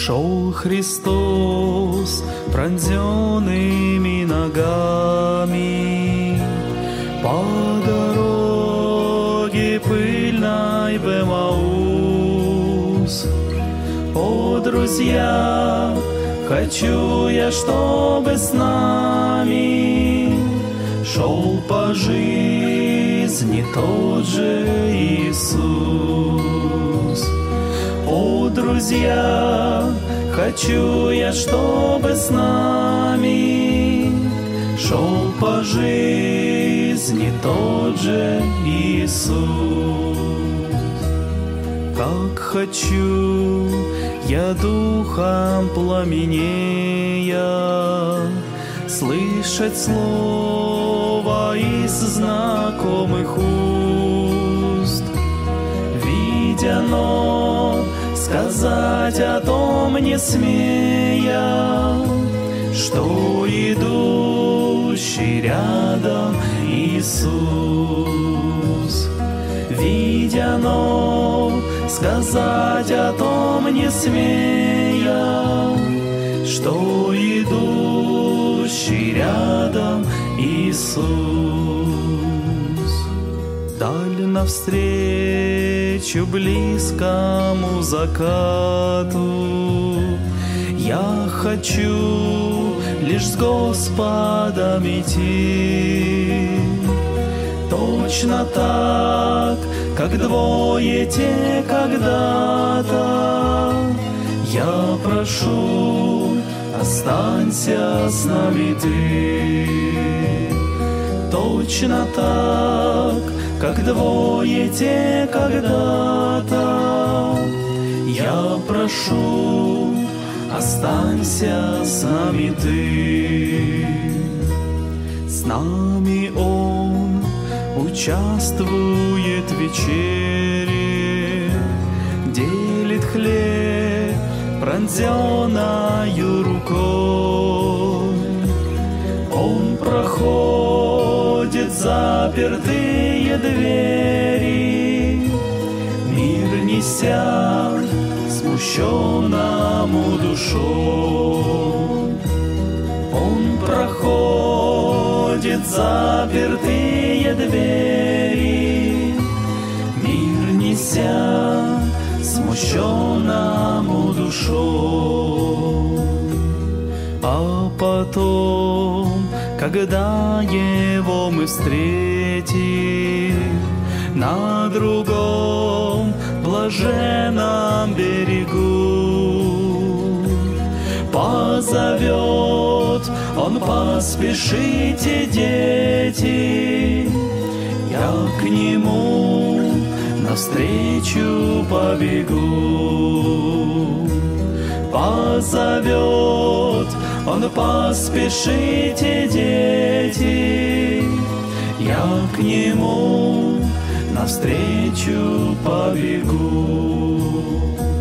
Шел Христос пронзенными ногами по дороге пыльной в Эмаус. О, друзья, хочу я, чтобы с нами шел по жизни тот же Иисус. О, друзья, хочу я, чтобы с нами шел по жизни тот же Иисус. Как хочу я духом пламенея слышать слово из знакомых уст, видя, но сказать о том не смея, что идущий рядом Иисус. Видя, но сказать о том не смея, что идущий рядом Иисус. Даль навстречу близкому закату я хочу лишь с Господом идти. Точно так, как двое те когда-то, я прошу, останься с нами ты. Точно так, как двое те когда-то, я прошу, останься с нами ты. С нами Он участвует в вечере, делит хлеб пронзенною рукой. Он проходит запертые двери, мир неся смущенному душой. Он проходит запертые двери, мир неся смущенному душой. А потом, когда его мы встретим на другом блаженном берегу, позовет Он: поспешите, дети, я к Нему навстречу побегу. Позовет Он: поспешите, дети, я к Нему навстречу побегу.